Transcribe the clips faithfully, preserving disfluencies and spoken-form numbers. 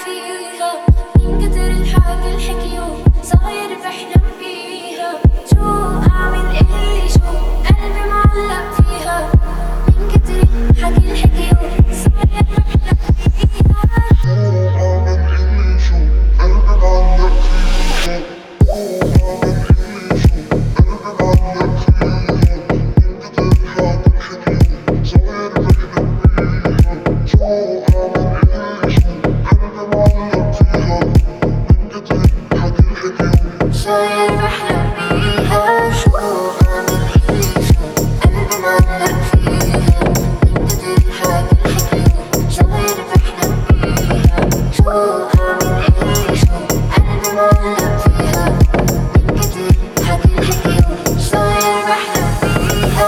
فيها من كتر الحكي الحكيو صاير بحلم فيها. شو أعمل إلي شو قلبي معلق فيها من كتر الحكي الحكيو صاير بحلم فيها. شو أعمل إلي شو قلبي معلق فيها. شو أعمل إلي شو قلبي معلق فيها من كتر الحكي الحكيو صاير بحلم فيها. شو أعمل إلي شو قلبي معلق فيها من كتر الحكي الحكيو صاير بحلم فيها. شو أعمل إلي شو قلبي معلق فيها من كتر الحكي الحكيو صاير بحلم فيها. شو أعمل إلي شو قلبي معلق فيها من كتر الحكي الحكيو صاير بحلم فيها.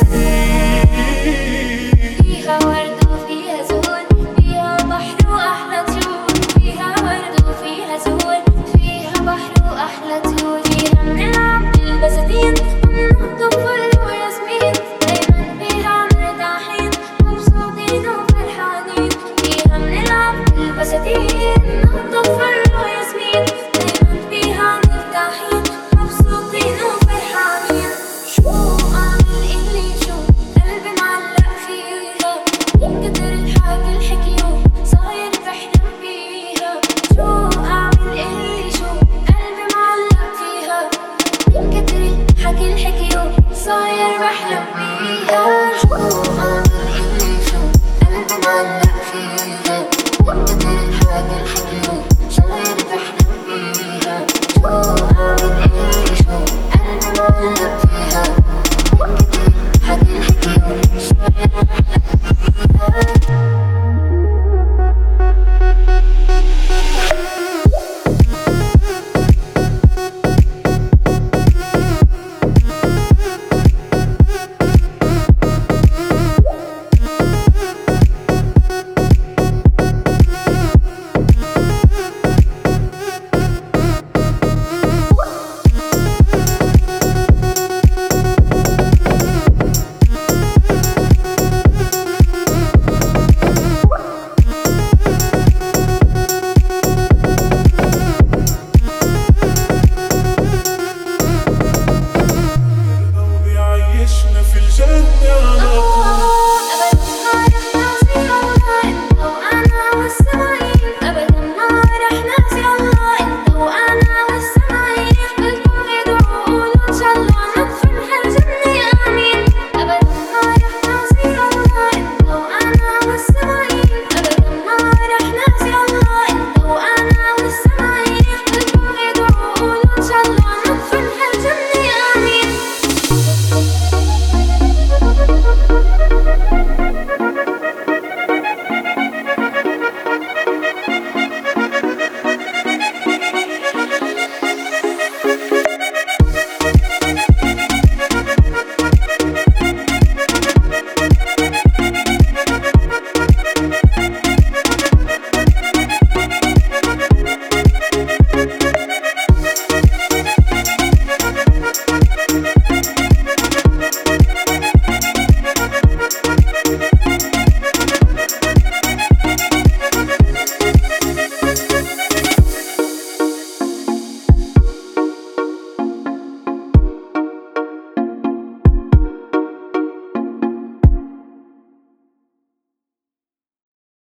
فيها ورد وفيها زهور، فيها بحر وأحلى طيور، فيها ورد وفيها زهور، فيها بحر وأحلى طيور. فيها بنلعب بالبساتين وننط فل وياسمين، دايما فيها مرتاحين مبسوطين وفرحانين. فيها بنلعب بالبساتين ننط فل وياسمين، دايما فيها مرتاحين مبسوطين وفرحانين. شو أعمل إلي شو قلبي معلق فيها من كتر الحكي الحكيو صاير بحلم فيها. شو أعمل إلي شو قلبي معلق فيها من كتر الحكي الحكيو صاير بحلم فيها. شو أعمل إلي شو قلبي معلق